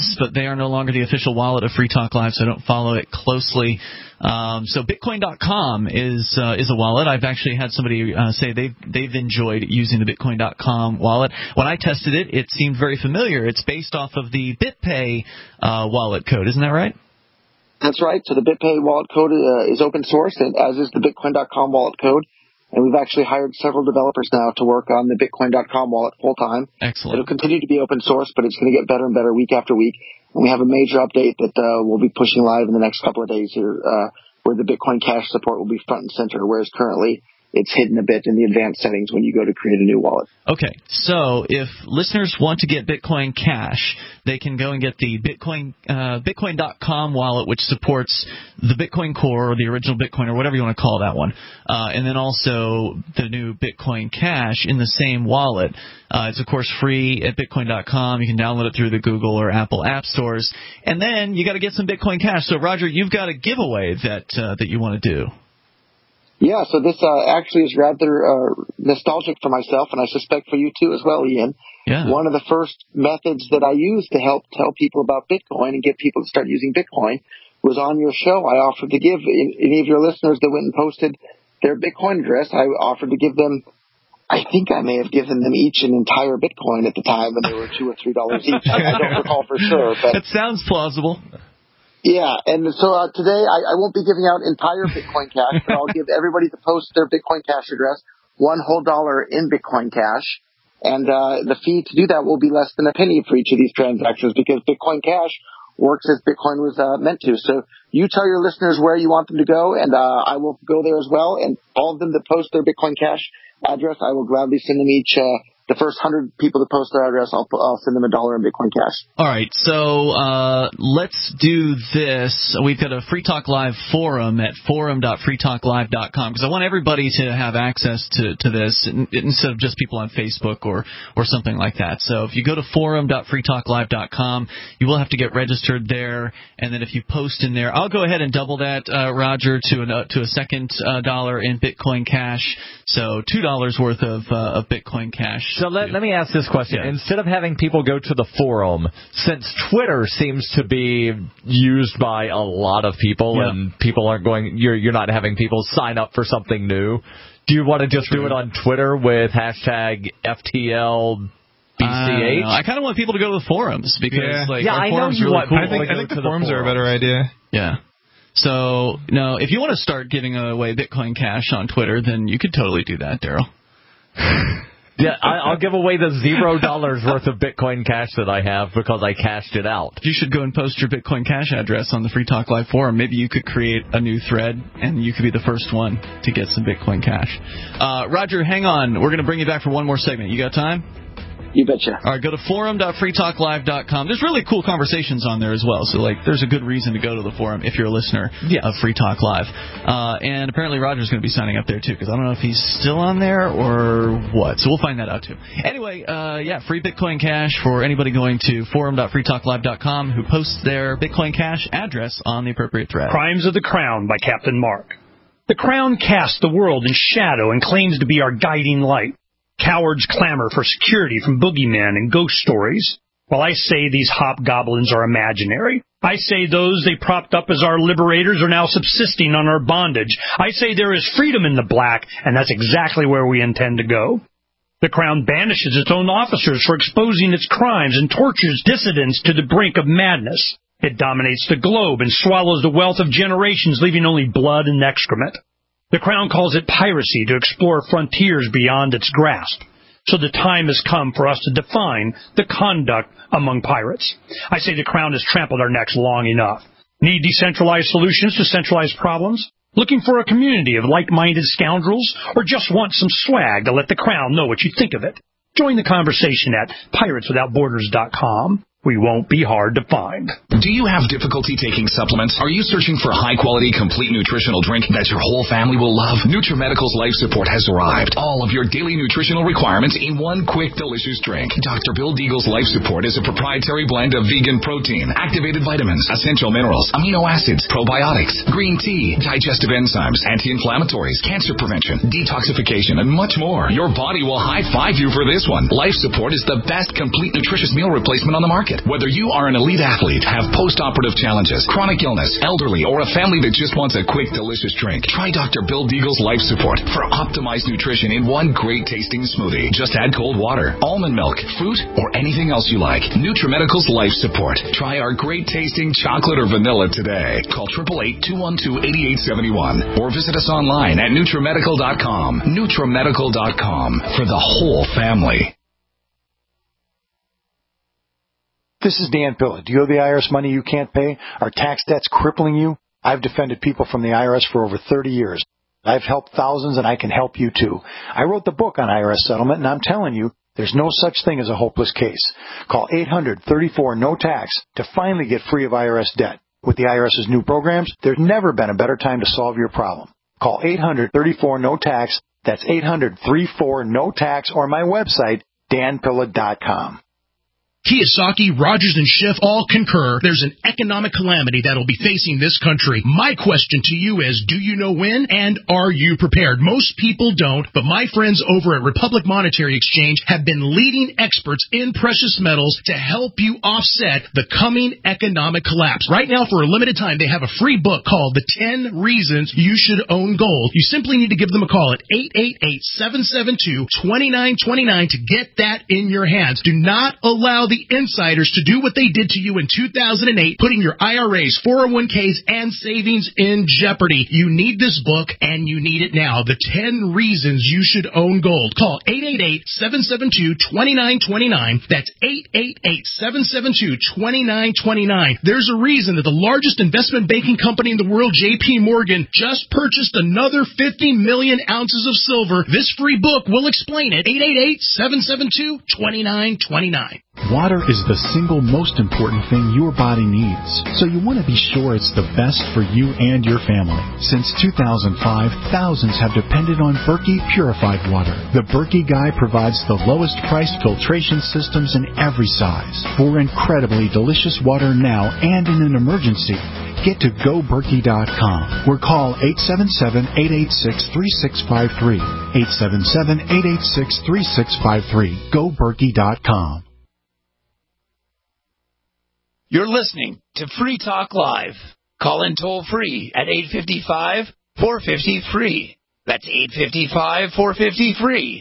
are no longer the official wallet of Free Talk Live, so I don't follow it closely. Um, so Bitcoin dot com is uh, is a wallet. I've actually had somebody uh, say they've they've enjoyed using the Bitcoin dot com wallet. When I tested it, it seemed very familiar. It's based off of the BitPay uh, wallet code. Isn't that right? That's right. So the BitPay wallet code uh, is open source, and as is the Bitcoin dot com wallet code. And we've actually hired several developers now to work on the Bitcoin dot com wallet full time. Excellent. It'll continue to be open source, but it's going to get better and better week after week. And we have a major update that uh, we'll be pushing live in the next couple of days here, uh, where the Bitcoin Cash support will be front and center, whereas currently it's hidden a bit in the advanced settings when you go to create a new wallet. Okay, so if listeners want to get Bitcoin Cash, they can go and get the Bitcoin uh, Bitcoin dot com wallet, which supports the Bitcoin Core or the original Bitcoin or whatever you want to call that one, uh, and then also the new Bitcoin Cash in the same wallet. Uh, it's, of course, free at Bitcoin dot com. You can download it through the Google or Apple app stores. And then you got to get some Bitcoin Cash. So, Roger, you've got a giveaway that uh, that you want to do. Yeah, so this uh, actually is rather uh, nostalgic for myself, and I suspect for you too as well, Ian. Yeah. One of the first methods that I used to help tell people about Bitcoin and get people to start using Bitcoin was on your show. I offered to give any of your listeners that went and posted their Bitcoin address, I offered to give them, I think I may have given them each an entire Bitcoin at the time, and they were two or three dollars each. I, I don't recall for sure. But that sounds plausible. Yeah, and so uh, today I, I won't be giving out entire Bitcoin Cash, but I'll give everybody to post their Bitcoin Cash address one whole dollar in Bitcoin Cash, and uh, the fee to do that will be less than a penny for each of these transactions because Bitcoin Cash works as Bitcoin was uh, meant to. So you tell your listeners where you want them to go, and uh, I will go there as well, and all of them that post their Bitcoin Cash address, I will gladly send them each uh, the first one hundred people that post their address, I'll, I'll send them a dollar in Bitcoin Cash. All right, so uh, let's do this. We've got a Free Talk Live forum at forum dot free talk live dot com because I want everybody to have access to, to this instead of just people on Facebook or, or something like that. So if you go to forum dot free talk live dot com, you will have to get registered there, and then if you post in there, I'll go ahead and double that, uh, Roger, to, an, uh, to a second uh, dollar in Bitcoin Cash, so two dollars worth of, uh, of Bitcoin Cash. So let, let me ask this question. Yeah. Instead of having people go to the forum, since Twitter seems to be used by a lot of people yeah. and people aren't going, you're, you're not having people sign up for something new, do you want to just True. do it on Twitter with hashtag F T L B C H? I, I kind of want people to go to the forums because yeah. like, yeah, our I forums know you really want cool. I think, I think the forums the are a better idea. Yeah. So, no, if you want to start giving away Bitcoin Cash on Twitter, then you could totally do that, Daryl. Yeah, I, I'll give away the zero dollars worth of Bitcoin Cash that I have because I cashed it out. You should go and post your Bitcoin Cash address on the Free Talk Live forum. Maybe you could create a new thread, and you could be the first one to get some Bitcoin Cash. Uh, Roger, hang on. We're going to bring you back for one more segment. You got time? You betcha. All right, go to forum dot free talk live dot com. There's really cool conversations on there as well. So, like, there's a good reason to go to the forum if you're a listener yes. of Free Talk Live. Uh, and apparently Roger's going to be signing up there, too, because I don't know if he's still on there or what. So we'll find that out, too. Anyway, uh, yeah, free Bitcoin Cash for anybody going to forum dot free talk live dot com who posts their Bitcoin Cash address on the appropriate thread. Crimes of the Crown by Captain Mark. The Crown casts the world in shadow and claims to be our guiding light. Cowards clamor for security from boogeymen and ghost stories. While I say these hobgoblins are imaginary, I say those they propped up as our liberators are now subsisting on our bondage. I say there is freedom in the black, and that's exactly where we intend to go. The Crown banishes its own officers for exposing its crimes and tortures dissidents to the brink of madness. It dominates the globe and swallows the wealth of generations, leaving only blood and excrement. The Crown calls it piracy to explore frontiers beyond its grasp. So the time has come for us to define the conduct among pirates. I say the Crown has trampled our necks long enough. Need decentralized solutions to centralized problems? Looking for a community of like-minded scoundrels? Or just want some swag to let the Crown know what you think of it? Join the conversation at pirates without borders dot com. We won't be hard to find. Do you have difficulty taking supplements? Are you searching for a high-quality, complete nutritional drink that your whole family will love? NutriMedical's Life Support has arrived. All of your daily nutritional requirements in one quick, delicious drink. Doctor Bill Deagle's Life Support is a proprietary blend of vegan protein, activated vitamins, essential minerals, amino acids, probiotics, green tea, digestive enzymes, anti-inflammatories, cancer prevention, detoxification, and much more. Your body will high-five you for this one. Life Support is the best complete nutritious meal replacement on the market. market. Whether you are an elite athlete, have post-operative challenges, chronic illness, elderly, or a family that just wants a quick, delicious drink, try Doctor Bill Deagle's Life Support for optimized nutrition in one great-tasting smoothie. Just add cold water, almond milk, fruit, or anything else you like. NutriMedical's Life Support. Try our great-tasting chocolate or vanilla today. Call eight eight eight, two one two, eight eight seven one or visit us online at NutriMedical dot com. NutriMedical dot com for the whole family. This is Dan Pilla. Do you owe the I R S money you can't pay? Are tax debts crippling you? I've defended people from the I R S for over thirty years. I've helped thousands, and I can help you too. I wrote the book on I R S settlement, and I'm telling you, there's no such thing as a hopeless case. Call eight hundred, thirty-four, no tax to finally get free of I R S debt. With the IRS's new programs, there's never been a better time to solve your problem. Call eight hundred, thirty-four, no tax. That's eight hundred, thirty-four, no tax, or my website, dan pilla dot com. Kiyosaki, Rogers, and Schiff all concur there's an economic calamity that'll be facing this country. My question to you is, do you know when, and are you prepared? Most people don't, but my friends over at Republic Monetary Exchange have been leading experts in precious metals to help you offset the coming economic collapse. Right now, for a limited time, they have a free book called The ten Reasons You Should Own Gold. You simply need to give them a call at eight eight eight, seven seven two, two nine two nine to get that in your hands. Do not allow the insiders to do what they did to you in two thousand eight, putting your I R As, four oh one k's, and savings in jeopardy. You need this book, and you need it now. The ten Reasons You Should Own Gold. Call eight eight eight, seven seven two, two nine two nine. That's eight eight eight, seven seven two, two nine two nine. There's a reason that the largest investment banking company in the world, J P Morgan, just purchased another fifty million ounces of silver. This free book will explain it. eight eight eight, seven seven two, two nine two nine. Water is the single most important thing your body needs, so you want to be sure it's the best for you and your family. Since two thousand five, thousands have depended on Berkey purified water. The Berkey Guy provides the lowest priced filtration systems in every size. For incredibly delicious water now and in an emergency, get to go berkey dot com or call eight seven seven, eight eight six, three six five three. eight seven seven, eight eight six, three six five three. go berkey dot com. You're listening to Free Talk Live. Call in toll free at eight five five, four five zero, free. That's eight five five, four five zero, free.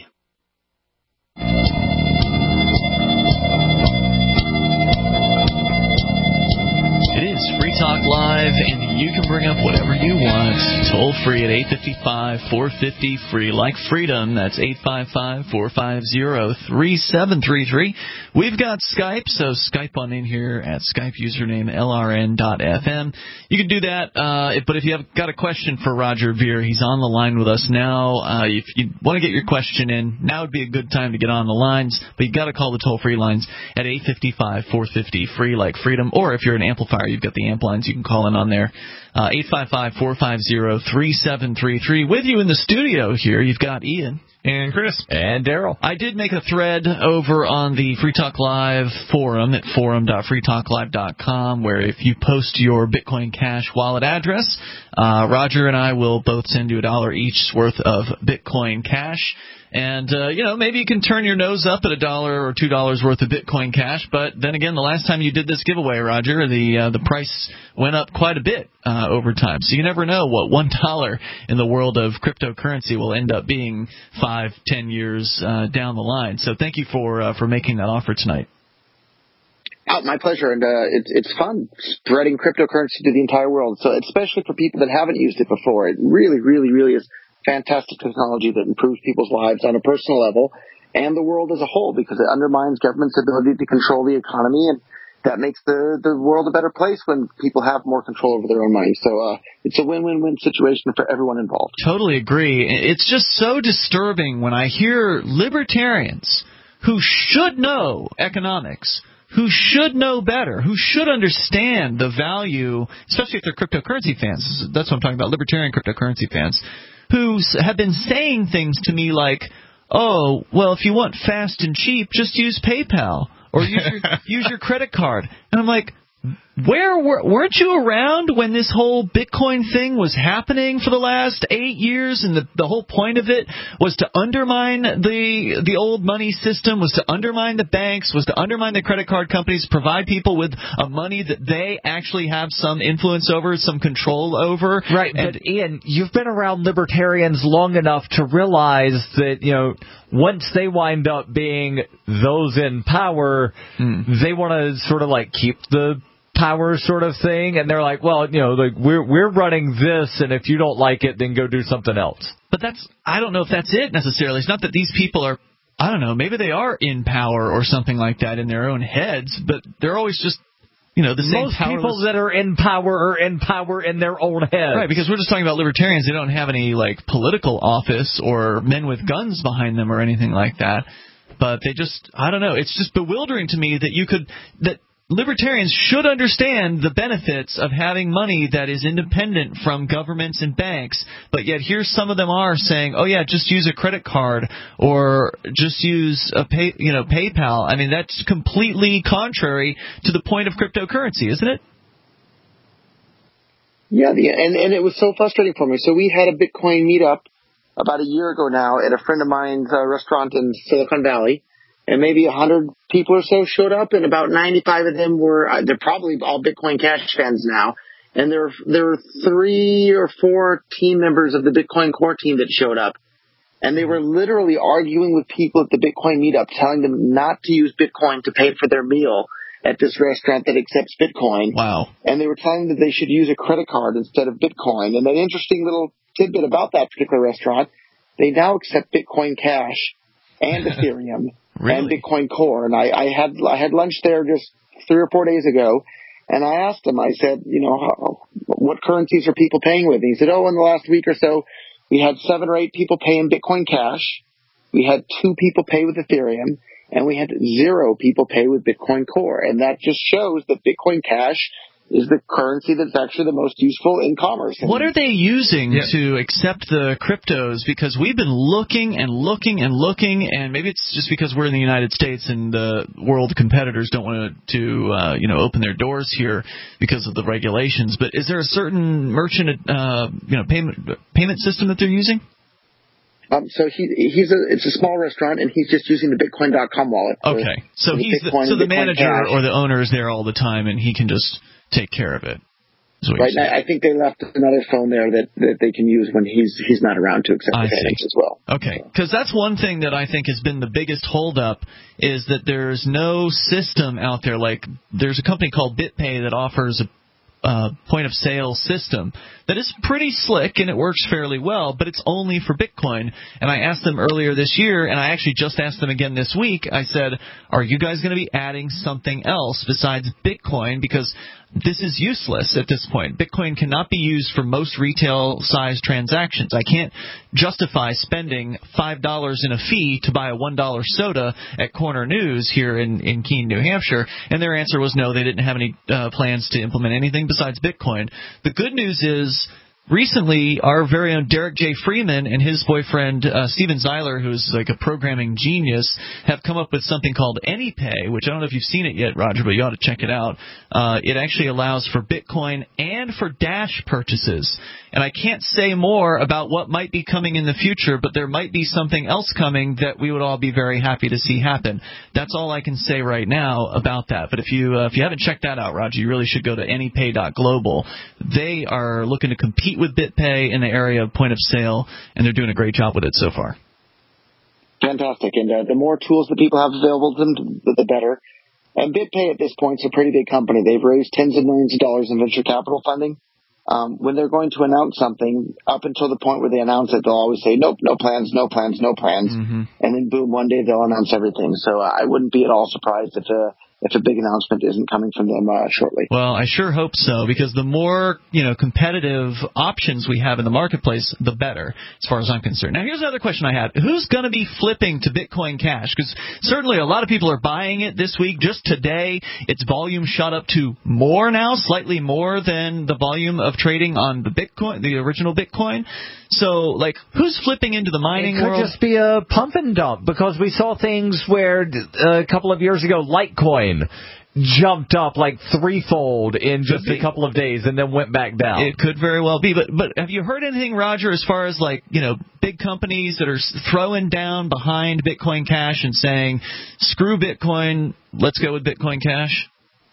It is Free Talk Live, and you can bring up whatever you want. Toll free at eight five five, four five zero, free. Like freedom, that's eight five five, four five zero, three seven three three. We've got Skype, so Skype on in here at Skype username L R N dot F M. You can do that, uh, but if you have got a question for Roger Ver, he's on the line with us now. Uh, if you want to get your question in, now would be a good time to get on the lines, but you've got to call the toll-free lines at eight five five, four five zero, free, like freedom, or if you're an amplifier, you've got the amp lines, you can call in on there. Uh, eight five five, four five zero, three seven three three. With you in the studio here, you've got Ian. And Chris. And Daryl. I did make a thread over on the Free Talk Live forum at forum dot free talk live dot com, where if you post your Bitcoin Cash wallet address, uh, Roger and I will both send you a dollar each worth of Bitcoin Cash. And, uh, you know, maybe you can turn your nose up at a dollar or two dollars worth of Bitcoin Cash. But then again, the last time you did this giveaway, Roger, the uh, the price went up quite a bit uh, over time. So you never know what one dollar in the world of cryptocurrency will end up being five, ten years uh, down the line. So thank you for uh, for making that offer tonight. Oh, my pleasure, and uh, it's it's fun spreading cryptocurrency to the entire world. So especially for people that haven't used it before, it really, really, really is fantastic technology that improves people's lives on a personal level and the world as a whole, because it undermines government's ability to control the economy, and that makes the, the world a better place when people have more control over their own money. So uh, it's a win-win-win situation for everyone involved. Totally agree. It's just so disturbing when I hear libertarians who should know economics, who should know better, who should understand the value, especially if they're cryptocurrency fans. That's what I'm talking about, libertarian cryptocurrency fans, who have been saying things to me like, oh, well, if you want fast and cheap, just use PayPal or use your, use your credit card. And I'm like, where were, weren't you around when this whole Bitcoin thing was happening for the last eight years? And the, the whole point of it was to undermine the the old money system, was to undermine the banks, was to undermine the credit card companies, provide people with a money that they actually have some influence over, some control over. Right, and, but Ian, you've been around libertarians long enough to realize that, you know, once they wind up being those in power, hmm. they want to sort of like keep the power sort of thing, and they're like, well, you know, like we're we're running this, and if you don't like it, then go do something else. But that's, I don't know if that's it necessarily. It's not that these people are, I don't know, maybe they are in power or something like that in their own heads, but they're always just, you know, the same Most powerless... people that are in power are in power in their own heads. Right, because we're just talking about libertarians. They don't have any, like, political office or men with guns behind them or anything like that. But they just, I don't know, it's just bewildering to me that you could, that libertarians should understand the benefits of having money that is independent from governments and banks, but yet here some of them are saying, oh yeah, just use a credit card or just use a pay, you know, PayPal. I mean, that's completely contrary to the point of cryptocurrency, isn't it? Yeah, the, and, and it was so frustrating for me. So we had a Bitcoin meetup about a year ago now at a friend of mine's uh, restaurant in Silicon Valley. And maybe a hundred people or so showed up, and about ninety-five of them were, uh, they're probably all Bitcoin Cash fans now. And there, there were three or four team members of the Bitcoin Core team that showed up. And they were literally arguing with people at the Bitcoin meetup, telling them not to use Bitcoin to pay for their meal at this restaurant that accepts Bitcoin. Wow. And they were telling them that they should use a credit card instead of Bitcoin. And an interesting little tidbit about that particular restaurant, they now accept Bitcoin Cash and Ethereum. Really? And Bitcoin Core. And I, I had I had lunch there just three or four days ago, and I asked him, I said, you know, how, what currencies are people paying with? And he said, oh, in the last week or so, we had seven or eight people pay in Bitcoin Cash, we had two people pay with Ethereum, and we had zero people pay with Bitcoin Core. And that just shows that Bitcoin Cash is the currency that's actually the most useful in commerce. What are they using yeah. to accept the cryptos? Because we've been looking and looking and looking, and maybe it's just because we're in the United States and the world competitors don't want to, uh, you know, open their doors here because of the regulations. But is there a certain merchant, uh, you know, payment payment system that they're using? Um, so he he's a it's a small restaurant, and he's just using the Bitcoin dot com wallet. Okay, so the he's Bitcoin, the, so the Bitcoin manager Cash. or the owner is there all the time, and he can just take care of it. Right, and I think they left another phone there that, that they can use when he's he's not around to accept the payments as well. Okay, because that's one thing that I think has been the biggest holdup is that there's no system out there. Like there's a company called BitPay that offers a Uh, point-of-sale system that is pretty slick and it works fairly well, but it's only for Bitcoin. And I asked them earlier this year, and I actually just asked them again this week, I said, are you guys going to be adding something else besides Bitcoin? Because this is useless at this point. Bitcoin cannot be used for most retail-sized transactions. I can't justify spending five dollars in a fee to buy a one dollar soda at Corner News here in, in Keene, New Hampshire. And their answer was no, they didn't have any uh, plans to implement anything besides Bitcoin. The good news is recently, our very own Derek J. Freeman and his boyfriend, uh, Steven Zeiler, who's like a programming genius, have come up with something called AnyPay, which I don't know if you've seen it yet, Roger, but you ought to check it out. Uh, it actually allows for Bitcoin and for Dash purchases. And I can't say more about what might be coming in the future, but there might be something else coming that we would all be very happy to see happen. That's all I can say right now about that. But if you uh, if you haven't checked that out, Roger, you really should go to anypay dot global. They are looking to compete with BitPay in the area of point of sale, and they're doing a great job with it so far. Fantastic. And uh, the more tools that people have available to them, the better. And BitPay at this point is a pretty big company. They've raised tens of millions of dollars in venture capital funding. Um, when they're going to announce something, up until the point where they announce it, they'll always say, nope, no plans, no plans, no plans. Mm-hmm. And then, boom, one day they'll announce everything. So uh, I wouldn't be at all surprised if uh, if a big announcement isn't coming from them uh, shortly. Well, I sure hope so, because the more, you know, competitive options we have in the marketplace, the better, as far as I'm concerned. Now, here's another question I had. Who's going to be flipping to Bitcoin Cash? Because certainly a lot of people are buying it this week. Just today, its volume shot up to more now, slightly more than the volume of trading on the Bitcoin, the original Bitcoin. So, like, who's flipping into the mining world? It could world? just be a pump and dump, because we saw things where uh, a couple of years ago, Litecoin jumped up like threefold in just a couple of days and then went back down. It could very well be. But but have you heard anything, Roger, as far as like, you know, big companies that are throwing down behind Bitcoin Cash and saying, screw Bitcoin, let's go with Bitcoin Cash?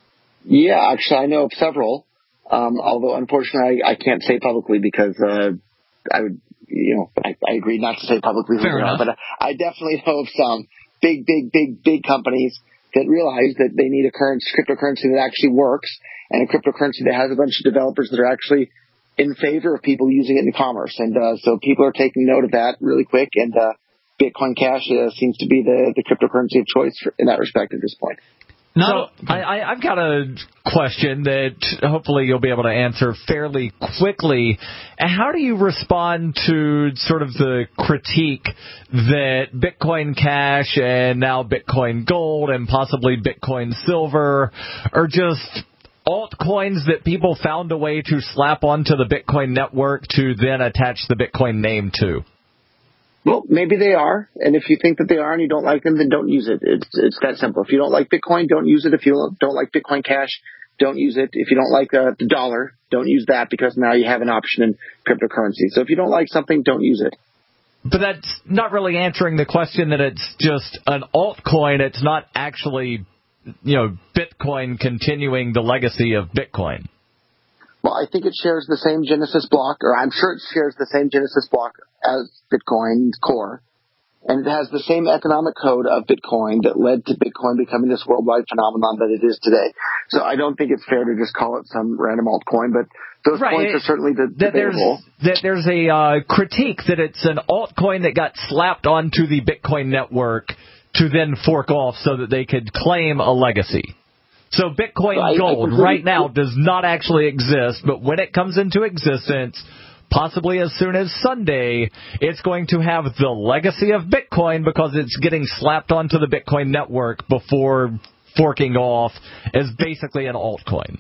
Yeah, actually, I know of several. Um, although, unfortunately, I, I can't say publicly because uh, I would, you know, I, I agreed not to say publicly who Fair they enough. are. But I definitely know of some big, big, big, big companies that realize that they need a currency, cryptocurrency that actually works, and a cryptocurrency that has a bunch of developers that are actually in favor of people using it in commerce. And uh, so people are taking note of that really quick, and uh, Bitcoin Cash uh, seems to be the, the cryptocurrency of choice for, in that respect at this point. So I, I, I've got a question that hopefully you'll be able to answer fairly quickly. How do you respond to sort of the critique that Bitcoin Cash and now Bitcoin Gold and possibly Bitcoin Silver are just altcoins that people found a way to slap onto the Bitcoin network to then attach the Bitcoin name to? Well, maybe they are, and if you think that they are and you don't like them, then don't use it. It's it's that simple. If you don't like Bitcoin, don't use it. If you don't like Bitcoin Cash, don't use it. If you don't like uh, the dollar, don't use that because now you have an option in cryptocurrency. So if you don't like something, don't use it. But that's not really answering the question that it's just an altcoin. It's not actually, you know, Bitcoin continuing the legacy of Bitcoin. Well, I think it shares the same Genesis block, or I'm sure it shares the same Genesis block as Bitcoin Core. And it has the same economic code of Bitcoin that led to Bitcoin becoming this worldwide phenomenon that it is today. So I don't think it's fair to just call it some random altcoin, but those right. points are certainly de- that debatable. There's, that there's a uh, critique that it's an altcoin that got slapped onto the Bitcoin network to then fork off so that they could claim a legacy. So Bitcoin I, Gold I right now does not actually exist, but when it comes into existence, possibly as soon as Sunday, it's going to have the legacy of Bitcoin because it's getting slapped onto the Bitcoin network before forking off as basically an altcoin.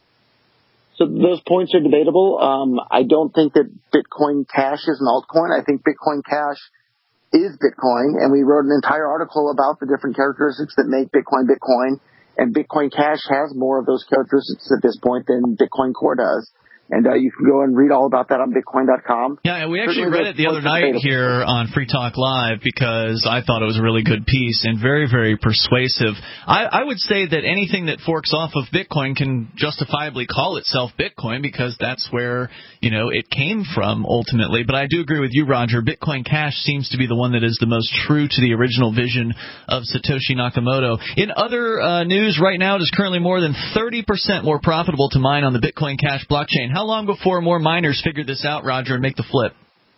So those points are debatable. Um, I don't think that Bitcoin Cash is an altcoin. I think Bitcoin Cash is Bitcoin, and we wrote an entire article about the different characteristics that make Bitcoin Bitcoin. And Bitcoin Cash has more of those characteristics at this point than Bitcoin Core does. And uh, you can go and read all about that on Bitcoin dot com. Yeah, and we actually Certainly read it the other night here on Free Talk Live because I thought it was a really good piece and very, very persuasive. I, I would say that anything that forks off of Bitcoin can justifiably call itself Bitcoin because that's where, you know, it came from ultimately. But I do agree with you, Roger. Bitcoin Cash seems to be the one that is the most true to the original vision of Satoshi Nakamoto. In other uh, news right now, it is currently more than thirty percent more profitable to mine on the Bitcoin Cash blockchain. How long before more miners figure this out, Roger, and make the flip?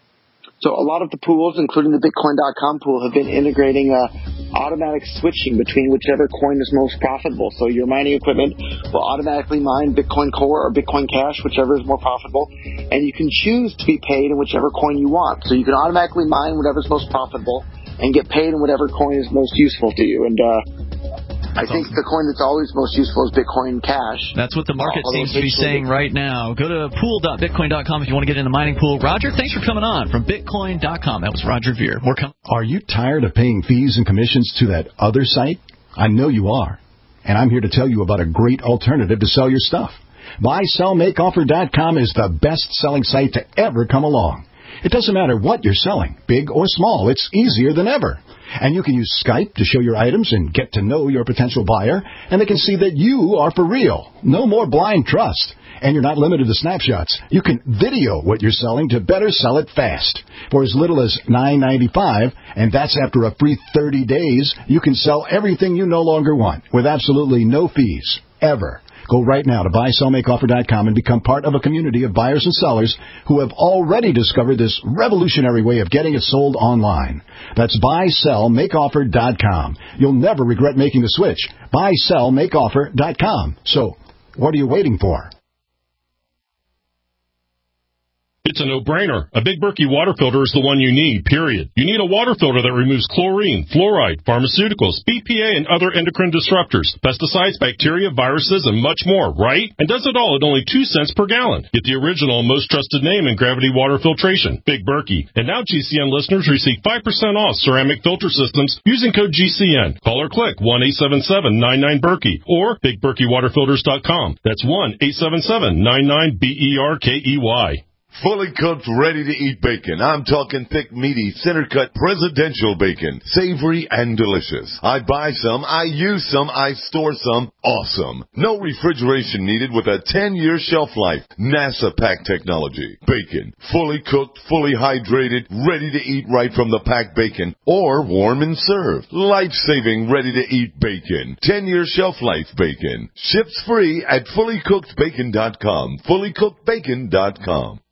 So a lot of the pools, including the Bitcoin dot com pool, have been integrating uh, automatic switching between whichever coin is most profitable. So your mining equipment will automatically mine Bitcoin Core or Bitcoin Cash, whichever is more profitable, and you can choose to be paid in whichever coin you want. So you can automatically mine whatever's most profitable and get paid in whatever coin is most useful to you. And uh, I think the coin that's always most useful is Bitcoin Cash. That's what the market Although seems to be saying right now. Go to pool dot bitcoin dot com if you want to get in the mining pool. Roger, thanks for coming on from bitcoin dot com. That was Roger Veer. More coming. Are you tired of paying fees and commissions to that other site? I know you are. And I'm here to tell you about a great alternative to sell your stuff. buy sell make offer dot com is the best-selling site to ever come along. It doesn't matter what you're selling, big or small. It's easier than ever. And you can use Skype to show your items and get to know your potential buyer, and they can see that you are for real. No more blind trust. And you're not limited to snapshots. You can video what you're selling to better sell it fast. For as little as nine ninety-five, and that's after a free thirty days, you can sell everything you no longer want with absolutely no fees, ever. Go right now to buy sell make offer dot com and become part of a community of buyers and sellers who have already discovered this revolutionary way of getting it sold online. That's buy sell make offer dot com. You'll never regret making the switch. buy sell make offer dot com. So, what are you waiting for? It's It's a no-brainer. A Big Berkey water filter is the one you need, period. You need a water filter that removes chlorine, fluoride, pharmaceuticals, B P A, and other endocrine disruptors, pesticides, bacteria, viruses, and much more, right? And does it all at only two cents per gallon. Get the original and most trusted name in gravity water filtration, Big Berkey. And now G C N listeners receive five percent off ceramic filter systems using code G C N. Call or click one eight seven seven nine nine Berkey or big berkey water filters dot com. That's one eight seven seven nine nine B E R K E Y. Fully cooked, ready-to-eat bacon. I'm talking thick, meaty, center-cut presidential bacon. Savory and delicious. I buy some, I use some, I store some. Awesome. No refrigeration needed with a ten-year shelf life. NASA pack technology. Bacon. Fully cooked, fully hydrated, ready to eat right from the packed bacon. Or warm and served. Life-saving, ready-to-eat bacon. ten-year shelf life bacon. Ships free at fully cooked bacon dot com. fully cooked bacon dot com.